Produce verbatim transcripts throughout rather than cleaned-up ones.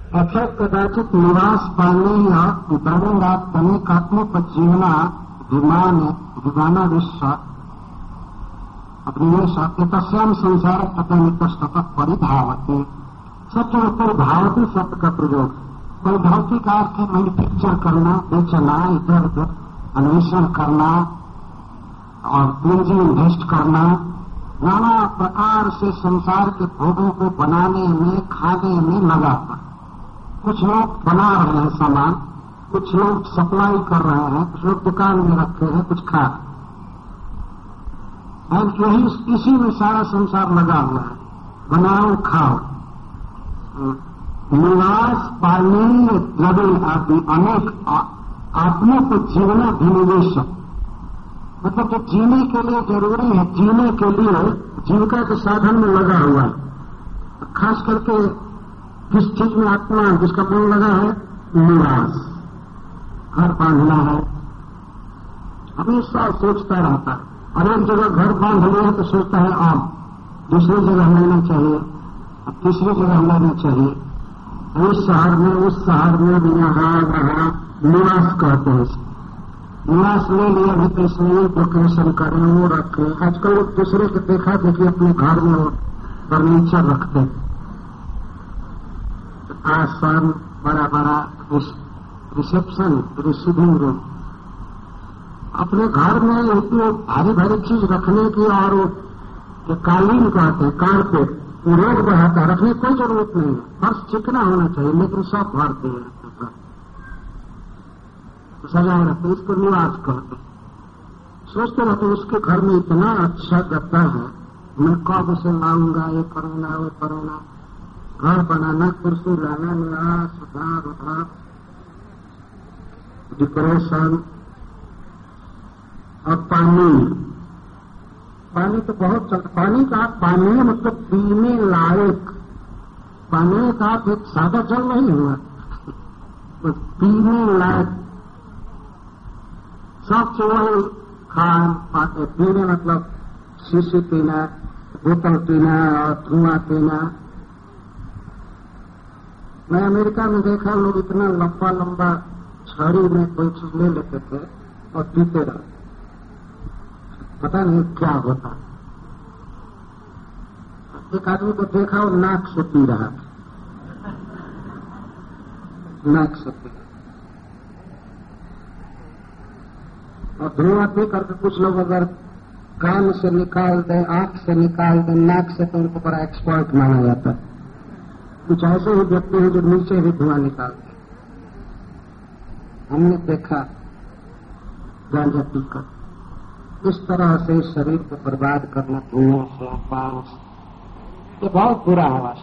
अथ कदाचित निवास पाने या उतरेरात तनेकात्मोपजीवना विमान विमानाविश्व अभिनिवेश तस्याम संसार तथा परिधावती। सत्य परिधावती शब्द का प्रयोग परिधावती का अर्थ मैन्युफैक्चर करना, बेचना, इधर उधर अन्वेषण करना और पूंजी इन्वेस्ट करना, नाना प्रकार से संसार के भोगों को बनाने में, खाने में लगा था। कुछ लोग बना रहे हैं सामान, कुछ लोग सप्लाई कर रहे हैं, कुछ लोग दुकान में रखे हैं, कुछ खा और यही इसी में सारा संसार लगा हुआ है। बनाओ, खाओ, निवास पानी द्रव्य आदि अनेक आत्मों को जीवना विनिवेश, मतलब जो जीने के लिए जरूरी है, जीने के लिए जीविका के साधन में लगा हुआ है। खास करके किस चीज में आत्मा जिसका मन लगा है, निवास, घर बांधना है, हमेशा सोचता रहता है। और एक जगह घर बांध लिया तो सोचता है अब दूसरी जगह लेना चाहिए, अब तीसरी जगह लेना चाहिए, उस शहर में, उस शहर में, यहाँ वहाँ निवास कहते हैं। निवास ले लिया भी तो इसलिए डेकोरेशन करें, वो रखें। आजकल लोग दूसरे को देखा देखिए अपने घर में वो फर्नीचर रखते, आसन, बड़ा बड़ा रिसेप्शन, रिसीविंग रूम। अपने घर में इतनी भारी भारी चीज रखने की और वो कालीन कहते हैं, कारपेट, रोड बढ़ाता है, रखने की कोई जरूरत नहीं है। फर्श चिकना होना चाहिए, लेकिन सब भरते हैं, सजाए रखते, इसको निवास कहते। सोचते रहते उसके घर में इतना अच्छा गद्दा है, मैं कब उसे लाऊंगा, ये करूंगा, वो करूंगा। घर बनाना, कुर्सी लाना, निवास, उधार उधार, डेकोरेशन। और पानी, पानी तो बहुत चलता। पानी का पानी मतलब पीने लायक, पानी का एक सादा जल नहीं हुआ, तो पीने लायक सब वही खान पाते। पीने मतलब शीशी पीना, बोतल पीना और धुआं पीना। मैं अमेरिका में देखा लोग इतना लंबा लंबा छड़ी में कोई चीज ले लेते थे और पीते रहते, पता नहीं क्या होता। एक आदमी को देखा वो नाक से पी रहा था, नाक से पी, और धुआं पी करके कुछ लोग अगर कान से निकाल दें, आंख से निकाल दें, नाक से, तो उनको बड़ा एक्सपर्ट माना जाता है। कुछ ऐसे ही व्यक्ति हैं जो नीचे भी धुआं निकालते। हमने देखा गांजा पीकर इस तरह से शरीर को बर्बाद करना, धुआं से, पान से, ये बहुत बुरा है वास्तव।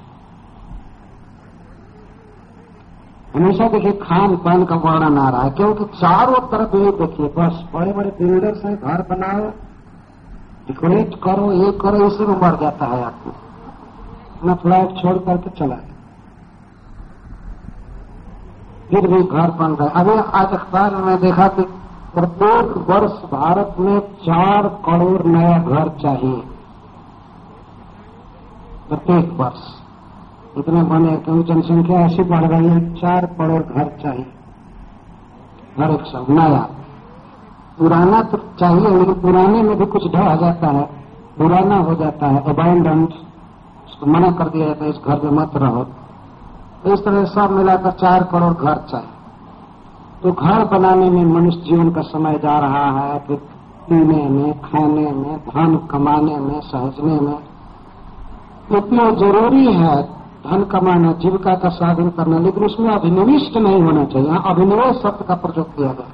हमेशा देखिए खान पान का वर्णन आ रहा है, क्योंकि चारों तरफ ये देखिए बस बड़े बड़े बिल्डर्स हैं, घर बनाओ, डेकोरेट करो, ये करो, इसी में मर जाता है आदमी। अपना फ्लैट छोड़ करके चला गया, फिर भी घर बन रहा है। अभी आज अखबार में देखा कि प्रत्येक वर्ष भारत में चार करोड़ नया घर चाहिए, प्रत्येक वर्ष इतने बने, क्योंकि जनसंख्या ऐसी बढ़ रही है, चार करोड़ घर चाहिए हर एक साल नया। पुराना तो चाहिए, लेकिन पुराने में भी कुछ ढह जाता है, पुराना हो जाता है, अबैंडन्ड, उसको मना कर दिया जाता है, इस घर में मत रहो। तो इस तरह सब मिलाकर चार करोड़ घर चाहिए। तो घर बनाने में मनुष्य जीवन का समय जा रहा है, फिर पीने में, खाने में, धन कमाने में, सहजने में। इतना जरूरी है धन कमाना, जीविका का साधन करना, लेकिन उसमें अभिनिविष्ट नहीं होना चाहिए। यहाँ अभिनिवेश शब्द का प्रयोग किया गया।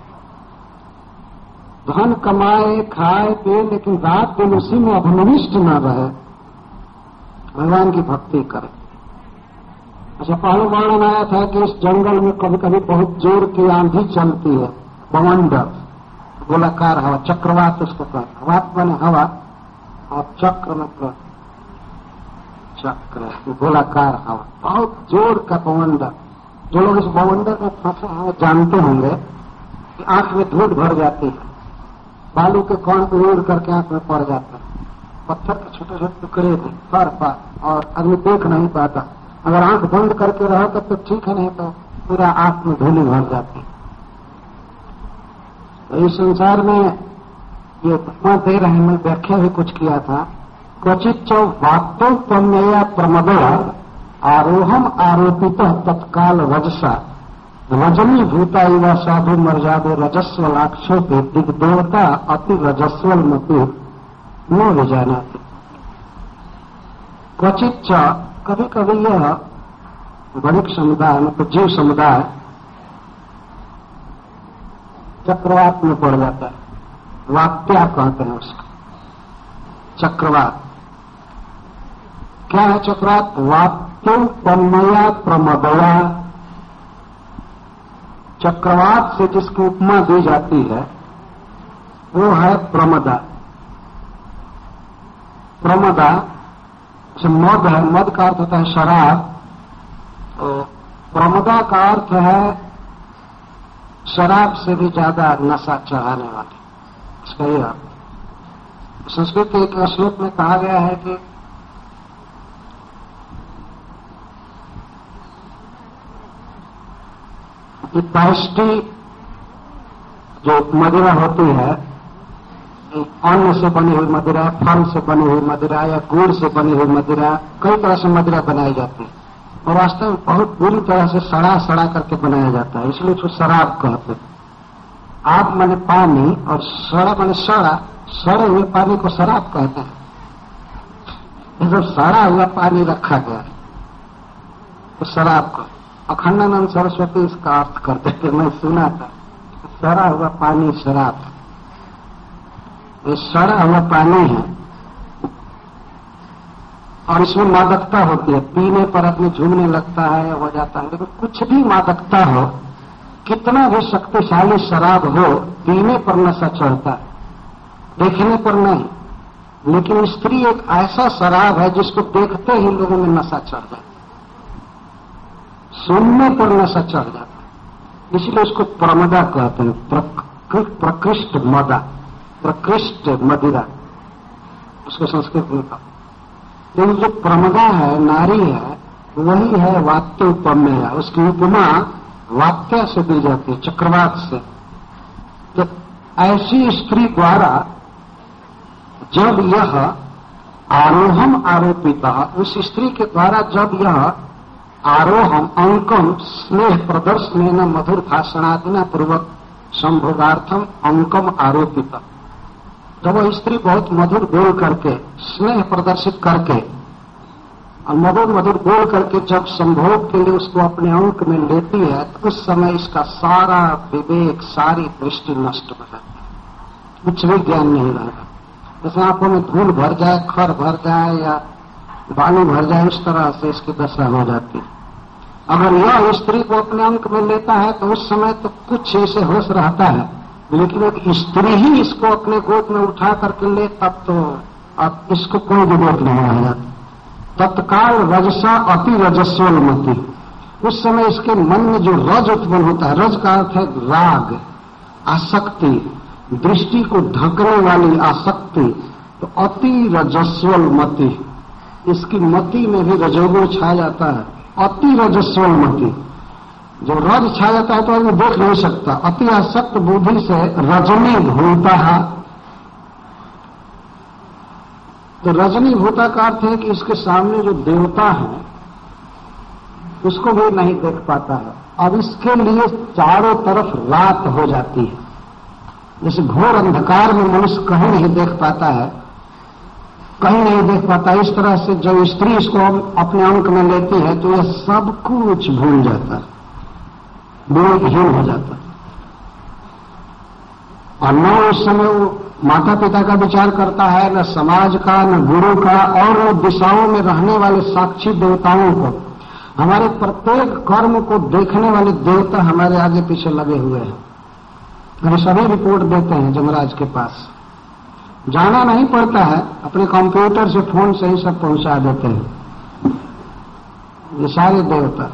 धन कमाए, खाए, पिए, लेकिन रात दिन उसी में अभिनिविष्ट न रहे, भगवान की भक्ति करे। अच्छा, पहले वर्णन आया था कि इस जंगल में कभी कभी बहुत जोर की आंधी चलती है, बवंडर, गोलाकार हवा, चक्रवात उसको कहते। वात बने हवा और चक्र मतलब चक्र, गोलाकार हवा, बहुत जोर का बवंडर। जो लोग इस बवंडर में फंसे हैं जानते होंगे कि आंख में धूल भर जाती है, बालू के कण उड़ करके आंख में पड़ जाता है, पत्थर के छोटे छोटे टुकड़े थे फर पार, और आदमी देख नहीं पाता, अगर आंख बंद करके रहो तब तो ठीक है, नहीं तो पूरा आंख में धूली भर जाती। तो इस संसार में ये उपमा दे रहे हैं, मैं व्याख्या भी कुछ किया था। क्वचित च वाक्योपमेया प्रमदया आरोहम आरोपित तत्काल रजसा रजनी भूता इवा साधु मर्यादे रजस्वलाक्षो पे दिग्देवता अति रजस्वल मति न विजानाति। क्वचित च कभी कभी यह वणिक समुदाय मतलब जीव समुदाय चक्रवात में पड़ जाता है। वात्या कहते हैं उसको, चक्रवात। क्या है चक्रवात? वाक्योपमया प्रमदया, चक्रवात से जिसकी उपमा दी जाती है वो है प्रमदा। प्रमदा से मद है, मद का अर्थ होता है शराब। तो प्रमदा का अर्थ है शराब से भी ज्यादा नशा चढ़ाने वाली। इसका यह अर्थ। संस्कृत के एक श्लोक में कहा गया है कि पैष्टी जो मदिरा होती है, अन्न से बनी हुई मदिरा, फल से बनी हुई मदिरा या गुड़ से बनी हुई मदिरा, कई तरह से मदिरा बनाई जाती है और वास्तव में बहुत बुरी तरह से सड़ा सड़ा करके बनाया जाता है, इसलिए उसको शराब कहते हैं। आप माने पानी और सड़ा माने सड़ा, सड़े हुए पानी को शराब कहते हैं। ये जब सड़ा हुआ पानी रखा गया है तो शराब का अखंडानंद सरस्वती इसका अर्थ करते थे, मैं सुना था। सड़ा हुआ पानी शराब, ये सड़ा हुआ पानी है और इसमें मादकता होती है। पीने पर आदमी झूमने लगता है या हो जाता है। लेकिन कुछ भी मादकता हो, कितना भी शक्तिशाली शराब हो, पीने पर नशा चढ़ता है, देखने पर नहीं। लेकिन स्त्री एक ऐसा शराब है जिसको देखते ही लोगों में नशा चढ़ जाता है, सुनने पर नशा चढ़ जाता है। इसलिए उसको प्रमदा कहते हैं, प्रक, प्रकृष्ट मदा, प्रकृष्ट मदिरा उसको संस्कृत में कहा। लेकिन जो प्रमदा है, नारी है, वही है वात्य उपमेय। उसकी उपमा वात्या से दी जाती है, चक्रवात से। तो ऐसी स्त्री द्वारा जब यह आरोहम आरोपिता, उस स्त्री के द्वारा जब यह आरोहम अंकम स्नेह प्रदर्शन मधुर भाषणादिना पूर्वक संभोगार्थम अंकम आरोपिता, जब वह स्त्री बहुत मधुर बोल करके, स्नेह प्रदर्शित करके और मधुर मधुर बोल करके जब संभोग के लिए उसको अपने अंक में लेती है, तो उस समय इसका सारा विवेक, सारी दृष्टि नष्ट हो जाती है, कुछ भी ज्ञान नहीं रहेगा। जैसे आंखों में धूल भर जाए, खर भर जाए या बालू भर जाए, इस तरह से इसकी दशा हो जाती है। अगर यह स्त्री को अपने अंक में लेता है तो उस समय तो कुछ इसे होश रहता है, लेकिन एक स्त्री ही इसको अपने गोद में उठा करके ले तब तो अब इसको कोई विवेक नहीं आया। तत्काल रजसा अति रजस्वल मति, उस समय इसके मन में जो रज उत्पन्न होता है, रज का अर्थ है राग, आसक्ति, दृष्टि को ढकने वाली आसक्ति, तो अति रजस्वल मति, इसकी मति में भी रजोगुण छा जाता है। अति रजस्वल मति, जो रज छा जाता है तो आदमी देख नहीं सकता। अति आसक्त बुद्धि से रजनी भूता है, तो रजनी भूता का अर्थ है कि इसके सामने जो देवता है उसको भी नहीं देख पाता है। अब इसके लिए चारों तरफ रात हो जाती है, जैसे घोर अंधकार में मनुष्य कहीं नहीं देख पाता है, कहीं नहीं देख पाता, इस तरह से जब स्त्री इसको अपने अंक में लेती है तो यह सब कुछ भूल जाता है, विवेकहीन हो जाता है। और न उस समय वो माता पिता का विचार करता है, न समाज का, न गुरु का, और न दिशाओं में रहने वाले साक्षी देवताओं को। हमारे प्रत्येक कर्म को देखने वाले देवता हमारे आगे पीछे लगे हुए हैं। हम सभी रिपोर्ट देते हैं जमराज के पास, जाना नहीं पड़ता है, अपने कंप्यूटर से फोन से ही सब पहुंचा देते हैं। ये सारे देवता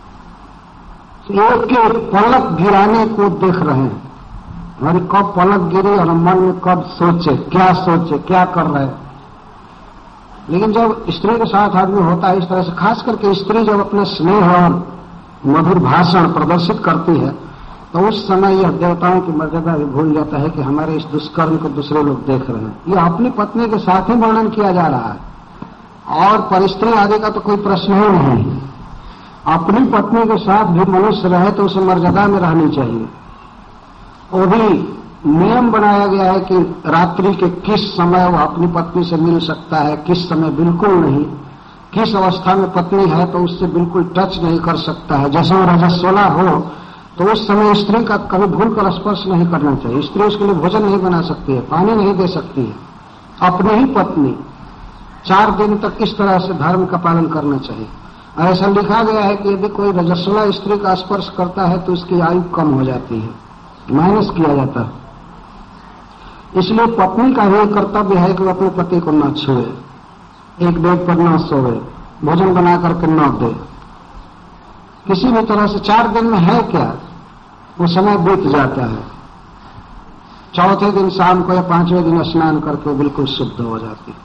एक एक पलक गिराने को देख रहे हैं, हमारी कब पलक गिरी और मन में कब सोचे, क्या सोचे, क्या कर रहे हैं। लेकिन जब स्त्री के साथ आदमी होता है इस तरह से, खास करके स्त्री जब अपने स्नेह और मधुर भाषण प्रदर्शित करती है तो उस समय यह देवताओं की मर्यादा भी भूल जाता है कि हमारे इस दुष्कर्म को दूसरे लोग देख रहे हैं। यह अपनी पत्नी के साथ ही वर्णन किया जा रहा है और परिस्त्री आदि का तो कोई प्रश्न ही नहीं। अपनी पत्नी के साथ भी मनुष्य रहे तो उसे मर्यादा में रहनी चाहिए। वो भी नियम बनाया गया है कि रात्रि के किस समय वह अपनी पत्नी से मिल सकता है, किस समय बिल्कुल नहीं, किस अवस्था में पत्नी है तो उससे बिल्कुल टच नहीं कर सकता है। जैसे वो रजस्वला हो तो उस समय स्त्री का कभी भूल कर स्पर्श नहीं करना चाहिए। स्त्री उसके लिए भोजन नहीं बना सकती है, पानी नहीं दे सकती है। अपनी ही पत्नी चार दिन तक इस तरह से धर्म का पालन करना चाहिए। और ऐसा लिखा गया है कि यदि कोई रजस्वला स्त्री का स्पर्श करता है तो उसकी आयु कम हो जाती है, माइनस किया जाता है। इसलिए पत्नी का भी कर्तव्य है कि वो अपने पति को न छुए, एक बेड पर न सोए, भोजन बना करके न दे, किसी भी तरह से। चार दिन में है क्या, वो समय बीत जाता है। चौथे दिन शाम को या पांचवें दिन स्नान करके बिल्कुल शुद्ध हो जाती है।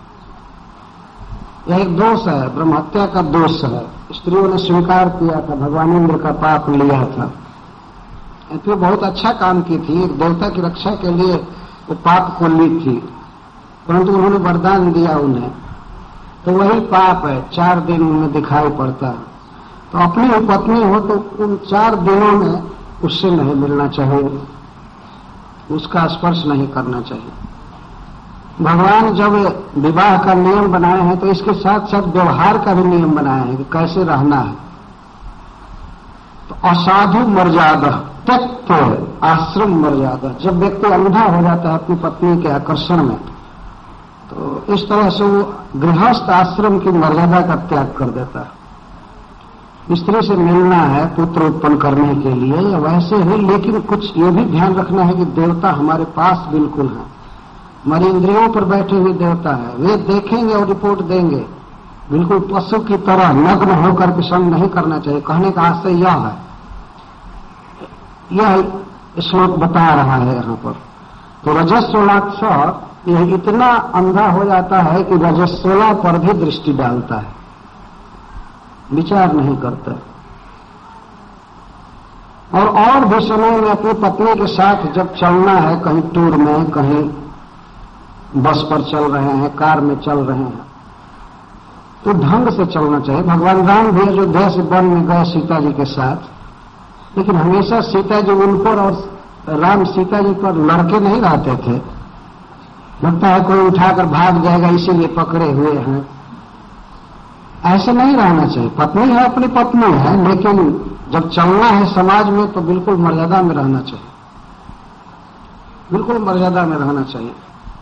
यह एक दोष है, ब्रह्महत्या का दोष है। स्त्रियों ने स्वीकार किया था, भगवान इंद्र का पाप लिया था, तो बहुत अच्छा काम की थी, एक देवता की रक्षा के लिए वो पाप को ली थी, परंतु उन्होंने वरदान दिया उन्हें, तो वही पाप है, चार दिन उनमें दिखाई पड़ता है। तो अपनी ही पत्नी हो तो उन चार दिनों में उससे नहीं मिलना चाहिए, उसका स्पर्श नहीं करना चाहिए। भगवान जब विवाह का नियम बनाए हैं तो इसके साथ साथ व्यवहार का भी नियम बनाए हैं कि कैसे रहना है। तो असाधु मर्यादा, त्यक्त आश्रम मर्यादा। जब व्यक्ति अंधा हो जाता है अपनी पत्नी के आकर्षण में तो इस तरह से वो गृहस्थ आश्रम की मर्यादा का त्याग कर देता है। स्त्री से मिलना है पुत्र उत्पन्न करने के लिए या वैसे ही, लेकिन कुछ ये भी ध्यान रखना है कि देवता हमारे पास बिल्कुल है, हमारी इंद्रियों पर बैठे हुए देवता है, वे देखेंगे और रिपोर्ट देंगे। बिल्कुल पशु की तरह नग्न होकर के संग नहीं करना चाहिए। कहने का आशय यह है, यह श्लोक बता रहा है यहाँ पर। तो रजस्वलाक्ष यह इतना अंधा हो जाता है कि रजस्वला पर भी दृष्टि डालता है, विचार नहीं करता। और और भी समय में अपनी पत्नी के साथ जब चलना है, कहीं टूर में, कहीं बस पर चल रहे हैं, कार में चल रहे हैं, तो ढंग से चलना चाहिए। भगवान राम भी अयोध्या से वन में गए सीता जी के साथ, लेकिन हमेशा सीता जी उन पर और राम सीता जी पर लड़के नहीं रहते थे। लगता है कोई उठाकर भाग जाएगा इसीलिए पकड़े हुए हैं, ऐसे नहीं रहना चाहिए। पत्नी है अपनी पत्नी है, लेकिन जब चलना है समाज में तो बिल्कुल मर्यादा में रहना चाहिए, बिल्कुल मर्यादा में रहना चाहिए।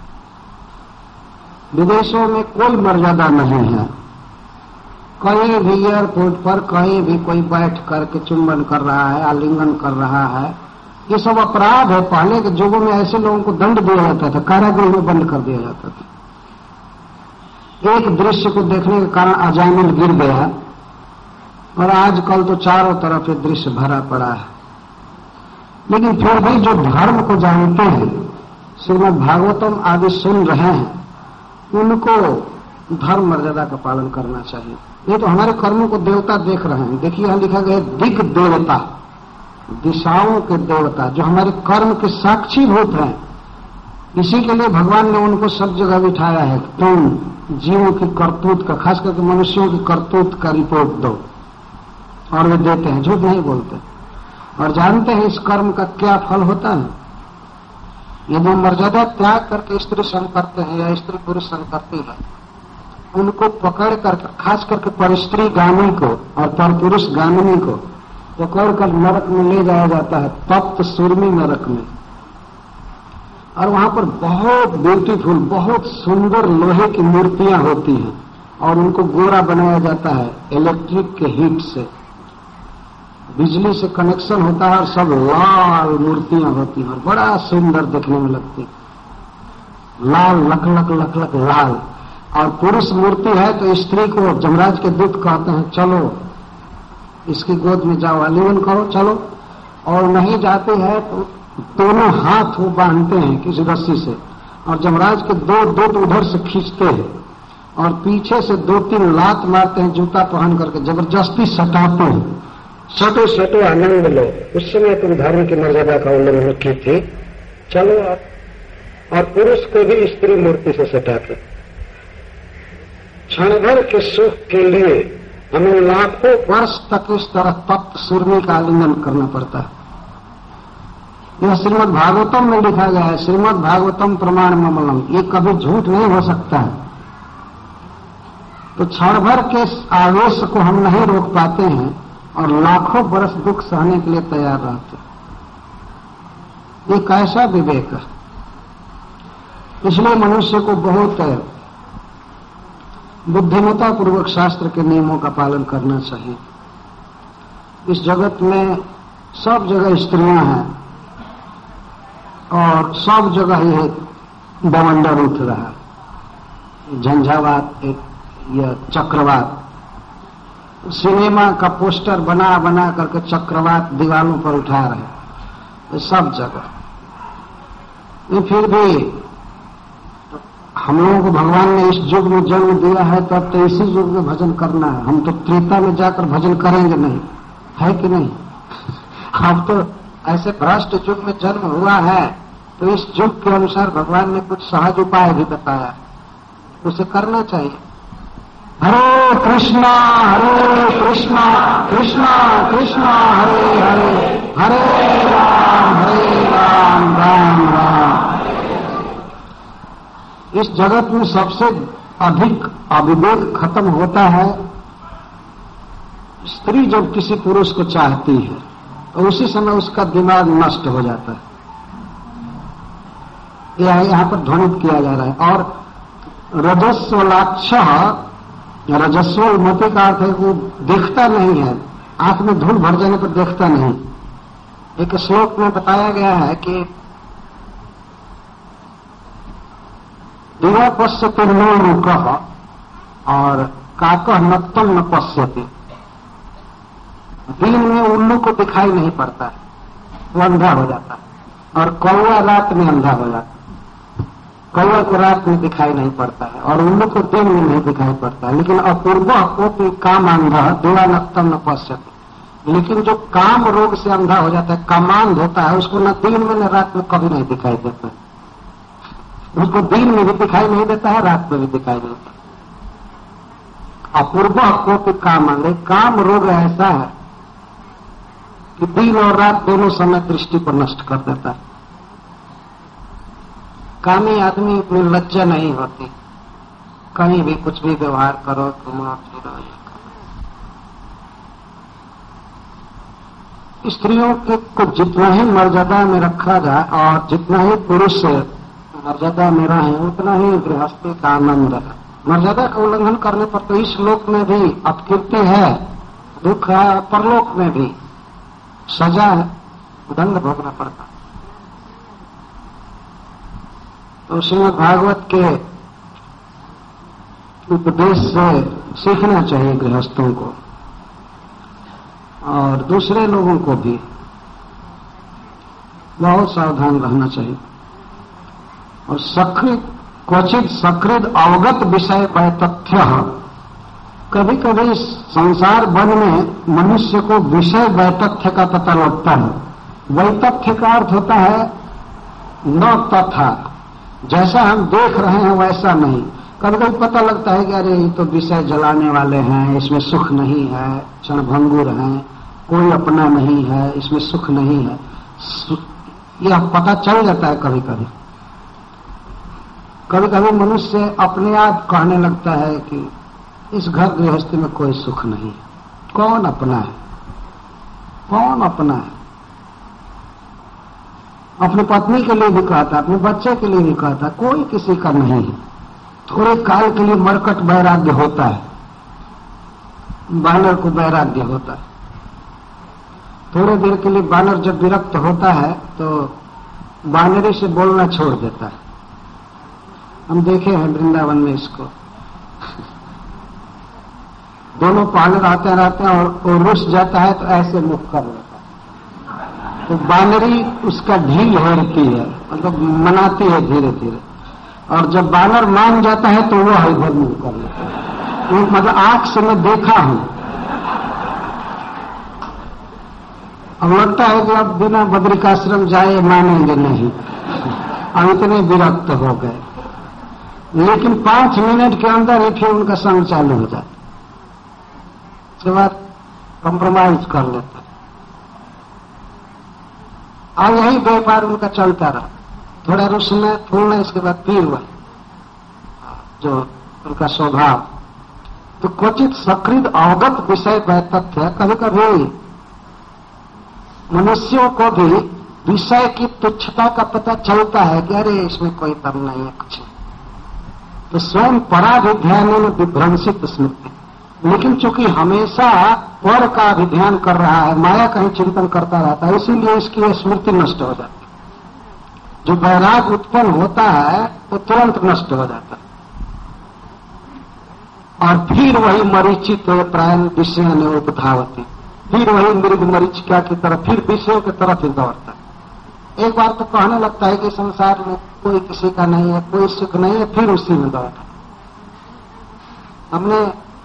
विदेशों में कोई मर्यादा नहीं है, कहीं भी एयरपोर्ट पर कहीं भी कोई बैठ करके चुंबन कर रहा है, आलिंगन कर रहा है, ये सब अपराध है। पहले के युगों में ऐसे लोगों को दंड दिया जाता था, कारागृह में बंद कर दिया जाता था। एक दृश्य को देखने के कारण अजामिल गिर गया और आजकल तो चारों तरफ ये दृश्य भरा पड़ा है। लेकिन फिर भी जो धर्म को जानते हैं, श्रीमद् भागवतम आदि सुन रहे हैं, उनको धर्म मर्यादा का पालन करना चाहिए। ये तो हमारे कर्मों को देवता देख रहे हैं। देखिए यहां लिखा गया दिक देवता, दिशाओं के देवता, जो हमारे कर्म के साक्षीभूत हैं। इसी के लिए भगवान ने उनको सब जगह बिठाया है। तुम जीवों की करतूत का, खास करके मनुष्यों की करतूत का रिपोर्ट दो, और वे देते हैं, झूठ नहीं बोलते, और जानते हैं इस कर्म का क्या फल होता है। यदि मर्यादा त्याग करके स्त्री संग करते हैं या स्त्री पुरुष संग करती है, उनको पकड़ कर, खास करके पर स्त्री गामी को और पर पुरुष गामिनी को पकड़ कर नरक में ले जाया जाता है, तप्त सुरमी नरक में। और वहां पर बहुत ब्यूटीफुल, बहुत सुंदर लोहे की मूर्तियां होती हैं और उनको गोरा बनाया जाता है इलेक्ट्रिक के हीट से। बिजली से कनेक्शन होता है और सब लाल मूर्तियां होती हैं और बड़ा सुंदर दिखने में लगती, लाल लक लक लक लक लाल। और पुरुष मूर्ति है तो स्त्री को जमराज के दूत कहते हैं, चलो इसकी गोद में जाओ, आलिंगन करो, चलो। और नहीं जाते हैं तो दोनों हाथ वो बांधते हैं किसी रस्सी से, और जमराज के दो दूत उधर से खींचते हैं और पीछे से दो तीन लात मारते हैं जूता पहन करके, जबरदस्ती सटाते हैं, सटो सटो आनंद लो। उस समय तुम धर्म की मर्यादा का उल्लंघन की थी, चलो आप। और पुरुष को भी स्त्री मूर्ति से सटाते। क्षण भर के सुख के लिए हमें लाखों वर्ष तक इस तरह तप्त सूर्य का आलिंगन करना पड़ता है। यह श्रीमद् भागवतम में लिखा गया है, श्रीमद् भागवतम प्रमाण ममलम, ये कभी झूठ नहीं हो सकता है। तो क्षण भर के आवेश को हम नहीं रोक पाते हैं और लाखों बरस दुख सहने के लिए तैयार रहते हैं। ये कैसा विवेक है। इसलिए मनुष्य को बहुत बुद्धिमत्ता पूर्वक शास्त्र के नियमों का पालन करना चाहिए। इस जगत में सब जगह स्त्रियां हैं और सब जगह ये बवंडर उठ रहा है, झंझावात, एक यह चक्रवात। सिनेमा का पोस्टर बना बना करके चक्रवात दीवारों पर उठा रहे हैं सब जगह। ये फिर भी हम लोगों को भगवान ने इस युग में जन्म दिया है, तो अब तो इसी युग में भजन करना है। हम तो त्रेता में जाकर भजन करेंगे नहीं, है कि नहीं? अब तो ऐसे भ्रष्ट युग में जन्म हुआ है, तो इस युग के अनुसार भगवान ने कुछ सहज उपाय भी बताया, उसे करना चाहिए। हरे कृष्णा हरे कृष्णा कृष्णा कृष्णा हरे हरे, हरे राम हरे राम राम राम। इस जगत में सबसे अधिक अविवेक खत्म होता है स्त्री जब किसी पुरुष को चाहती है, तो उसी समय उसका दिमाग नष्ट हो जाता है। यह यहां पर ध्वनित किया जा रहा है। और रजस्वलाक्ष, रजस्वल मति का अर्थ है वो देखता नहीं है, आंख में धूल भर जाने पर देखता नहीं। एक श्लोक में बताया गया है कि दिवा पश्यति नो कह और काकह नक्तम न पश्यति। दिन में उल्लू को दिखाई नहीं पड़ता, वो अंधा हो जाता है। और कौवा रात में अंधा हो जाता है। कौवा को रात में दिखाई नहीं पड़ता है और उल्लू को दिन में नहीं दिखाई पड़ता है। लेकिन अपूर्व को काम अंधा दिवा नक्तम न पश्यति। लेकिन जो काम रोग से अंधा हो जाता है, कामांध होता है, उसको न दिन में न रात में कभी नहीं दिखाई देता है। उसको दिन में भी दिखाई नहीं देता है, रात में भी दिखाई नहीं देता। अपूर्व को काम अंधे, काम रोग ऐसा है कि दिन और रात दोनों समय दृष्टि को नष्ट कर देता है। कामी आदमी इतनी लज्जा नहीं होती, कहीं भी कुछ भी व्यवहार करो, घुमा फिरो। स्त्रियों के को जितना ही मर्यादा में रखा जाए और जितना ही पुरुष मर्यादा में रहे, उतना ही गृहस्थी का आनंद है। मर्यादा का उल्लंघन करने पर तो इस लोक में भी अपकीर्ति है, दुख है, परलोक में भी सजा है, दंड भोगना पड़ता। तो श्रीमद् भागवत के उपदेश से सीखना चाहिए गृहस्थों को और दूसरे लोगों को भी बहुत सावधान रहना चाहिए। और सकृत क्वचित सकृत अवगत विषय वैतथ्य, कभी कभी संसार वन में मनुष्य को विषय वैतथ्य का पता लगता है। वैतथ्य का अर्थ होता है न तथा, जैसा हम देख रहे हैं वैसा नहीं। कभी कभी पता लगता है कि अरे ये तो विषय जलाने वाले हैं, इसमें सुख नहीं है, क्षणभंगुर हैं, कोई अपना नहीं है, इसमें सुख नहीं है। यह पता चल जाता है कभी कभी। कभी कभी मनुष्य अपने आप कहने लगता है कि इस घर गृहस्थी में कोई सुख नहीं है, कौन अपना है, कौन अपना है। अपनी पत्नी के लिए भी कहता है, अपने बच्चे के लिए भी कहता है, कोई किसी का नहीं है। थोड़े काल के लिए मरकट वैराग्य होता है, बानर को वैराग्य होता है। थोड़े देर के लिए बानर जब विरक्त होता है तो बानरी से बोलना छोड़ देता है। हम देखे हैं वृंदावन में इसको। दोनों बानर आते रहते हैं और वो रुस जाता है तो ऐसे मुख कर लेता है, तो बानरी उसका ढील होती है, मतलब मनाती है धीरे धीरे। और जब बानर मान जाता है तो वो इधर मुंह कर लेता है। मतलब आंख से मैं देखा हूं। अब लगता है कि अब बिना बद्रिकाश्रम जाए मानेंगे नहीं, अब इतने विरक्त हो गए। लेकिन पांच मिनट के अंदर ही फिर उनका संग चालू हो जाता, उसके बाद कॉम्प्रोमाइज कर लेता। और यही व्यापार उनका चलता रहा, थोड़ा रुसना फूलना, इसके बाद फिर वह जो उनका स्वभाव। तो क्वचित सकृत अवगत विषय व तथ्य, कभी कभी मनुष्यों को भी विषय की तुच्छता का पता चलता है कि अरे इसमें कोई दम नहीं है कुछ, तो स्वयं पराभिध्यान में विभ्रंसित स्मृति। लेकिन चूंकि हमेशा पर का अभिध्यान कर रहा है, माया का ही चिंतन करता रहता है, इसीलिए इसकी स्मृति नष्ट हो जाती है। जो वैराग उत्पन्न होता है वो तुरंत नष्ट हो जाता है, और फिर वही मरीचित प्रायण विषय ने उपधावती, फिर वही मृग मरीचिका की तरफ, फिर विषयों की तरफ ही दौड़ता है। एक बार तो कहने लगता है कि संसार में कोई किसी का नहीं है, कोई सुख नहीं है, फिर उसी में दौड़ता। हमने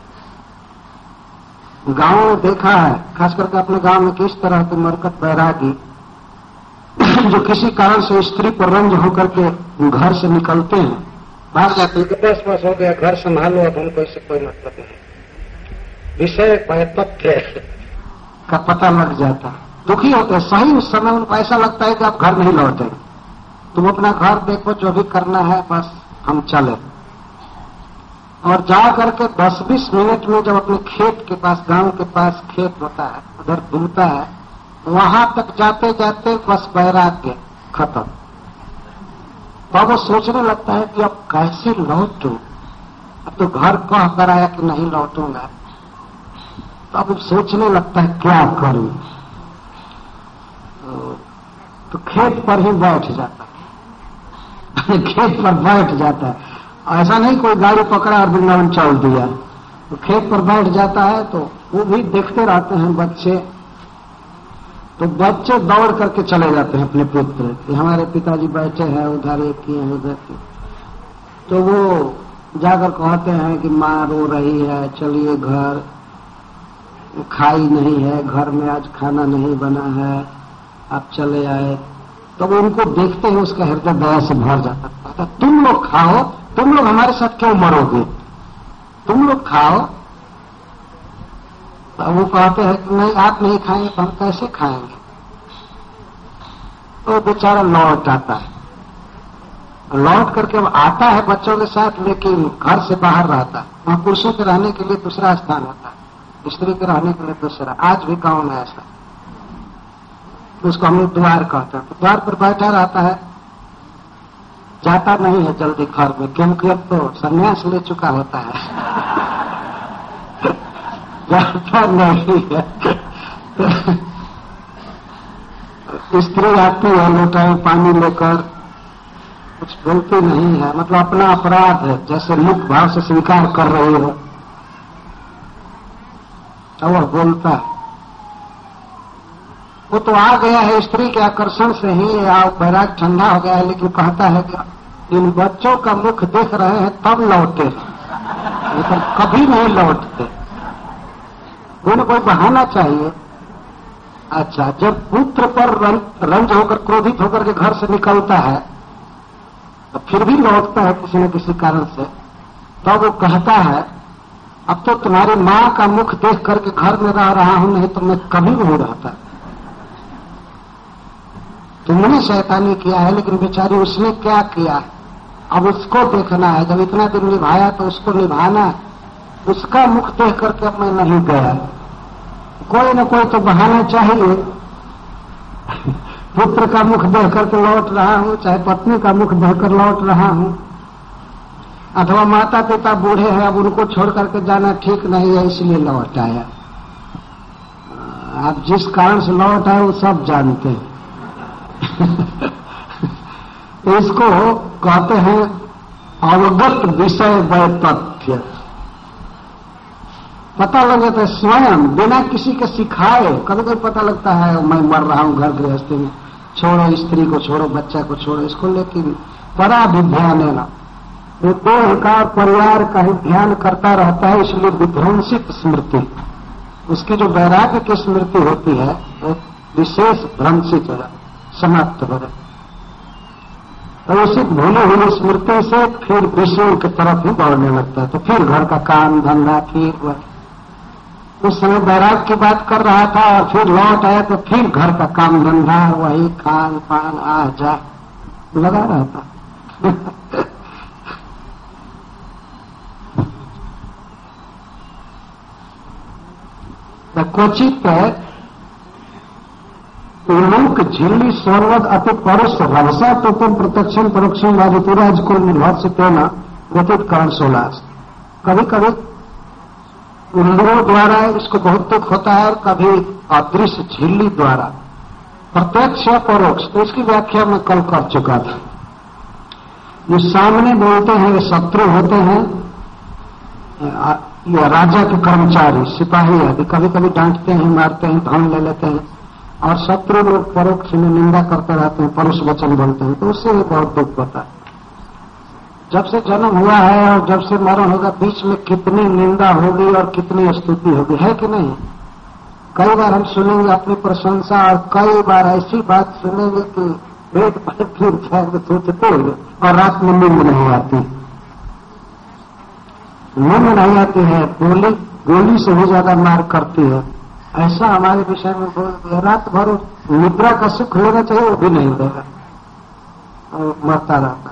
गांव में देखा है, खास करके अपने गांव में, किस तरह के मरकत बैरागी जो किसी कारण से स्त्री पर रंज होकर के घर से निकलते हैं, बाहर जाते हैं, बस बस हो गया, घर संभालो, अब हमको इससे कोई मतलब नहीं, विषय तथ्य का पता लग जाता। दुखी होते हैं, सही उस समय उनको ऐसा लगता है कि आप घर नहीं लौटे, तुम अपना घर देखो, जो भी करना है बस हम चले। और जा करके दस बीस मिनट में जब अपने खेत के पास, गांव के पास खेत होता है, उधर घूमता है, वहां तक जाते जाते बस वैराग्य खत्म। तो वो सोचने लगता है कि अब कैसे लौटूं, अब तो घर कह कर आया कि नहीं लौटूंगा, तो अब सोचने लगता है क्या करूं। तो खेत पर ही बैठ जाता है खेत पर बैठ जाता है, ऐसा नहीं कोई गाड़ी पकड़ा और वृंदावन चल दिया, तो खेत पर बैठ जाता है। तो वो भी देखते रहते हैं बच्चे, तो बच्चे दौड़ करके चले जाते हैं अपने पुत्र कि हमारे पिताजी बैठे हैं उधर, एक की है उधर की। तो वो जाकर कहते हैं कि माँ रो रही है, चलिए घर, खाई नहीं है, घर में आज खाना नहीं बना है, आप चले आए। तो वो उनको देखते ही उसका हृदय दया से भर जाता, कहता तुम लोग खाओ, तुम लोग हमारे साथ क्यों मरोगे, तुम लोग खाओ। तो वो कहते हैं कि नहीं, आप नहीं खाएंगे तो हम कैसे खाएंगे। तो बेचारा लौट आता है, लौट करके वो आता है बच्चों के साथ, लेकिन घर से बाहर रहता है। वहां पुरुषों के रहने के लिए दूसरा स्थान होता है, स्त्री के रहने के लिए दूसरा। आज भी गांव में ऐसा, उसको हम लोग द्वार कहते हैं। तो द्वार पर बैठा रहता है, जाता नहीं है जल्दी घर में, क्योंकि अब तो संन्यास ले चुका होता है जाता नहीं है। स्त्री आती है लोटा में पानी लेकर, कुछ बोलती नहीं है, मतलब अपना अपराध है जैसे मुख भाव से स्वीकार कर रही हो, तो वह बोलता है। वो तो आ गया है स्त्री के आकर्षण से ही, बैराग ठंडा हो गया है, लेकिन कहता है कि इन बच्चों का मुख देख रहे हैं तब लौटे, लेकिन कभी नहीं लौटते। उन्हें कोई बहाना चाहिए। अच्छा, जब पुत्र पर रंज होकर, क्रोधित होकर के घर से निकलता है, तो फिर भी लौटता है किसी न किसी कारण से, तो वो कहता है अब तो तुम्हारी माँ का मुख देख करके घर में रह रहा हूं, नहीं तो मैं कभी नहीं रहता। तुमने शैतानी किया है, लेकिन बेचारी उसने क्या किया, अब उसको देखना है। जब इतना दिन निभाया तो उसको निभाना है, उसका मुख देख करके अब मैं नहीं गया। कोई न कोई तो बहाना चाहिए। पुत्र का मुख देख करके लौट रहा हूं, चाहे पत्नी का मुख देखकर लौट रहा हूं, अथवा माता पिता बूढ़े हैं, अब उनको छोड़ करके जाना ठीक नहीं है, इसलिए लौट आया। आप जिस कारण से लौट आए वो सब जानते हैं। इसको कहते हैं अवगत विषय व तथ्य। पता लग जाता है स्वयं, बिना किसी के सिखाए। कभी कभी पता लगता है मैं मर रहा हूं घर गृहस्थी में, छोड़ो स्त्री को, छोड़ो बच्चा को, छोड़ो इसको, लेकिन पराभिध्यान है ना, तो देह का परिवार का ही ध्यान करता रहता है, इसलिए विध्वंसित स्मृति, उसकी जो वैराग्य की स्मृति होती है वो विशेष भ्रंसित हो जाती, समाप्त हो जाती। तो उसी भूली हुई स्मृति से फिर विषयों की तरफ ही दौड़ने लगता है। तो फिर घर का काम धंधा, फिर वह उस समय वैराग्य की बात कर रहा था और फिर लौट आया तो फिर घर का काम धंधा, वही खान पान आ जा लगा रहा था। क्वचित उन्मुख झिल्ली सर्वद अति परुष रवसा तो तुम प्रत्यक्षम परोक्षम राजतुराज को निर्भर से तेना व्यतीत करण सोलास। कभी कभी उल्लुओं द्वारा इसको बहुत दुख होता है और कभी अदृश्य झिल्ली द्वारा, प्रत्यक्ष या परोक्ष। तो इसकी व्याख्या मैं कल कर चुका था। जो सामने बोलते हैं वे शत्रु होते हैं, या राजा के कर्मचारी सिपाही आदि कभी कभी डांटते हैं, मारते हैं, धन ले लेते हैं, और शत्रु लोग परोक्ष में निंदा करते रहते हैं, परुष वचन बोलते हैं, तो उससे भी बहुत दुख होता है। जब से जन्म हुआ है और जब से मरण होगा, बीच में कितनी निंदा होगी और कितनी स्तुति होगी, है कि नहीं? कई बार हम सुनेंगे अपनी प्रशंसा और कई बार ऐसी बात सुनेंगे कि पेट पर फिर जाएंगे, सोचते हुए और रात में नींद नहीं आती, नींद नहीं आती है, गोली गोली से भी ज्यादा मार करती है। ऐसा हमारे विषय में बोल दिया। रात भर निद्रा का सुख लेना चाहिए, वो भी नहीं देगा, मरता रहता।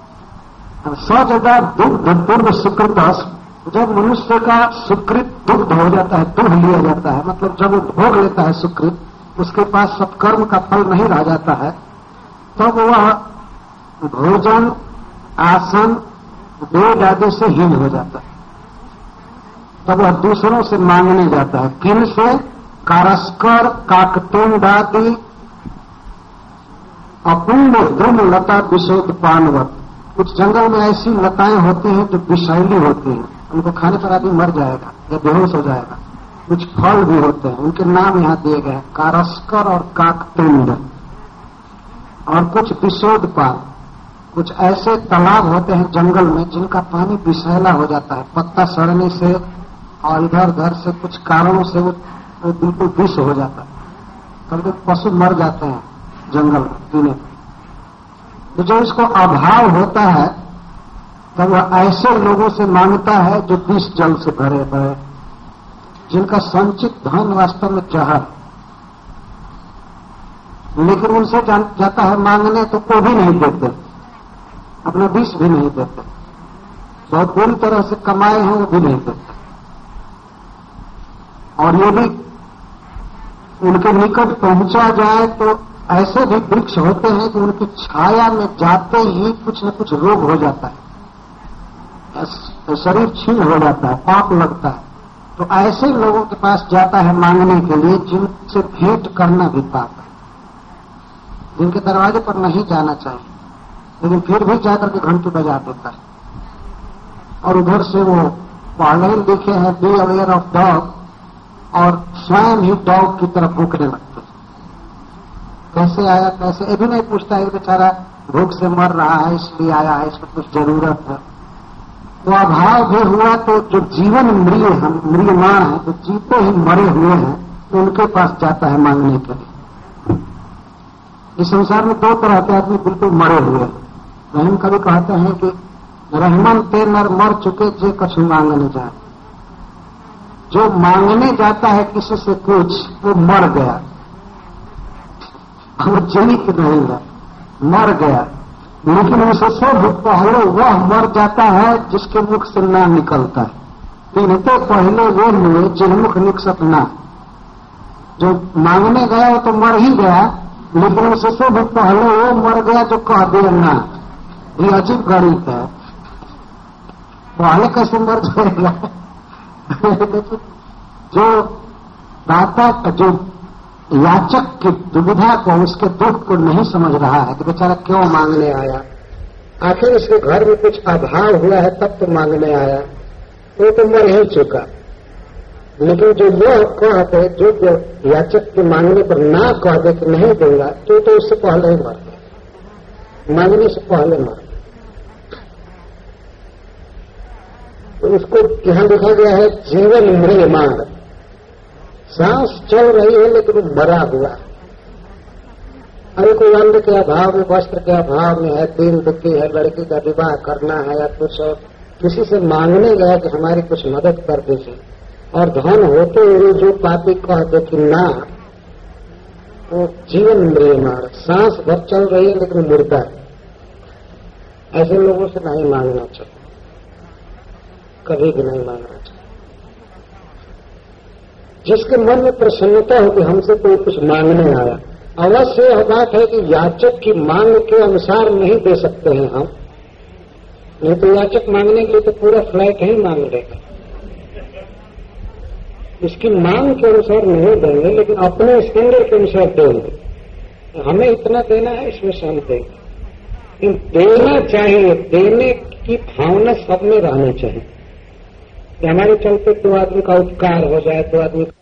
सजदा दुग्ध पूर्व सुकृत, जब मनुष्य का सुकृत दुग्ध हो जाता है, दूध लिया जाता है, मतलब जब वो भोग लेता है सुकृत, उसके पास सत्कर्म का फल नहीं रह जाता है, तब तो वह भोजन आसन वेद आदि से हीन हो जाता है। तब वह दूसरों से मांगने जाता है। किन से? कारस्कर काकतुंड आदि अपूर्ण द्रुम लता विशोध पानवत। कुछ जंगल में ऐसी लताएं होती हैं जो विषैली होती हैं, उनको खाने पर आदमी मर जाएगा या बेहोश हो जाएगा। कुछ फल भी होते हैं, उनके नाम यहाँ दिए गए, कारस्कर और काकतुंड। और कुछ विशोध पान, कुछ ऐसे तालाब होते हैं जंगल में जिनका पानी विषैला हो जाता है, पत्ता सड़ने से और इधर उधर से कुछ कारणों से वो, वो बिल्कुल विष हो जाता है। कभी पशु मर जाते हैं जंगल में पीने। तो जब इसको अभाव होता है तब वह ऐसे लोगों से मांगता है जो विष जल से भरे पड़े, जिनका संचित धन वास्तव में जहर, लेकिन उनसे जाता है मांगने तो वो भी नहीं देते, अपना विष भी नहीं देते, बहुत बुरी तरह से कमाए हैं वो भी नहीं देते। और ये भी उनके निकट पहुंचा जाए तो ऐसे भी वृक्ष होते हैं कि उनकी छाया में जाते ही कुछ न कुछ रोग हो जाता है, शरीर क्षीण हो जाता है, पाप लगता है। तो ऐसे लोगों के पास जाता है मांगने के लिए जिनसे भेंट करना भी पाप है, जिनके दरवाजे पर नहीं जाना चाहिए, लेकिन फिर भी जाकर के घंटी बजा देता है। और उधर से वो पहले ही लिखे हैं बी अवेयर ऑफ डॉग, और स्वयं ही डॉग की तरफ भूखने लगते। कैसे आया, कैसे, ये भी नहीं पूछता है बेचारा भूख से मर रहा है इसलिए आया है, इसको कुछ जरूरत है। तो अभाव भी हुआ तो जो जीवन मृय हम मृयमान है, जो जीते ही मरे हुए हैं, तो उनके पास जाता है मांगने के लिए। इस संसार में दो तरह के आदमी बिल्कुल मरे हुए हैं। रहीम कभी कहते हैं कि रहमन ते नर मर चुके जे कछु मांगने जाए। जो मांगने जाता है किसी से कुछ, वो मर गया, वो जीवित नहीं है, मर गया। लेकिन उसे सब पहले वह मर जाता है जिसके मुख से ना निकलता है। तीनते पहले वो हुए जिनमुख निकसत ना। जो मांगने गया वो तो मर ही गया, लेकिन उसे सब पहले वो मर गया जो कह दिया ना। ये अजीब गणित है, पहले कैसे मर जाएगा? जो दाता, जो याचक की दुविधा को, उसके दुख को नहीं समझ रहा है कि बेचारा क्यों मांगने आया, आखिर उसके घर में कुछ अभाव हुआ है तब तो मांगने आया, वो तो मर ही चुका। लेकिन जो वो कहते, जो याचक के मांगने पर ना कह दे कि नहीं दूंगा, तो तो उससे पहले ही मर गया, मांगने से पहले मर। तो उसको यहां लिखा गया है जीवन म्रियमाण। सांस चल रही है लेकिन वो मरा हुआ है। अरे कोई अन्न के अभाव में, वस्त्र के अभाव में है, दीन दुखी है, लड़की का विवाह करना है या कुछ और, किसी से मांगने गया कि हमारी कुछ मदद कर दीजिए, और धन होते हुए जो पापी कह दे कि ना, वो जीवन म्रियमाण, सांस भर चल रही है लेकिन मुर्दा है। ऐसे लोगों से नहीं मांगना चाहिए, कभी भी नहीं मांगना चाहिए। जिसके मन में प्रसन्नता हो कि हमसे कोई कुछ मांगने आया, अवश्य यह बात है कि याचक की मांग के अनुसार नहीं दे सकते हैं हम, नहीं तो याचक मांगने के लिए तो पूरा फ्लैट ही मांग लेगा। इसकी मांग के अनुसार नहीं देंगे, लेकिन अपने स्टैंडर्ड के अनुसार देंगे। हमें इतना देना है, इसमें से हम देंगे। लेकिन देना चाहिए, देने की भावना सब में रहनी चाहिए। हमारे चलते दो आदमी का उपकार हो जाए, दो आदमी